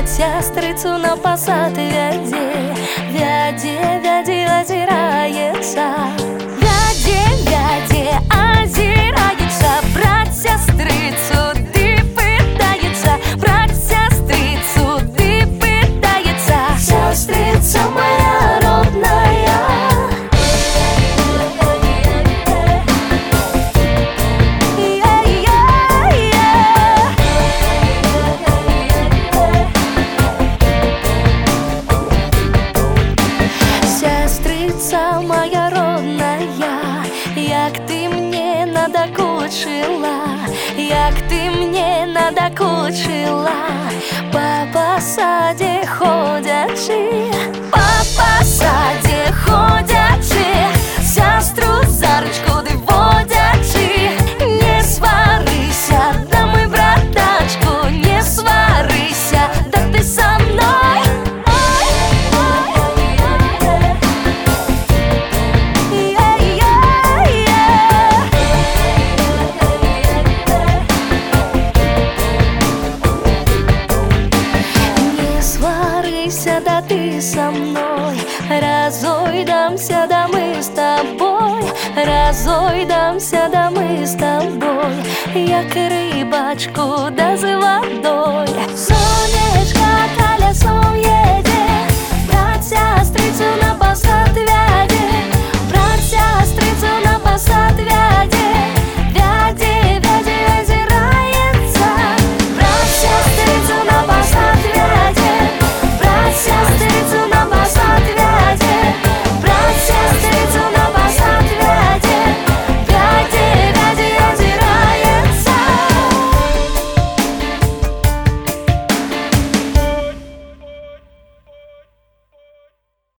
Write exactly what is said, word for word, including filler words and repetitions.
Сестрицу на посад вяде, вяде, вяде озирается. Вяде, вяде озирается. Брать сестрицу, ты пытается. Брать сестрицу, ты пытается. Сестрица моя родная. Сестрица моя родная, як ти мне надокучила, як ти мне надокучила. По посаде ходячи, по посаде ходячи, сестру за ручку ты водячи. Не сварися, да мы, братачку, не сварися, да ты со мной. Да ты со мной, разойдемся, да мы с тобой, разойдемся, да мы с тобой, як рыбачку да за водой.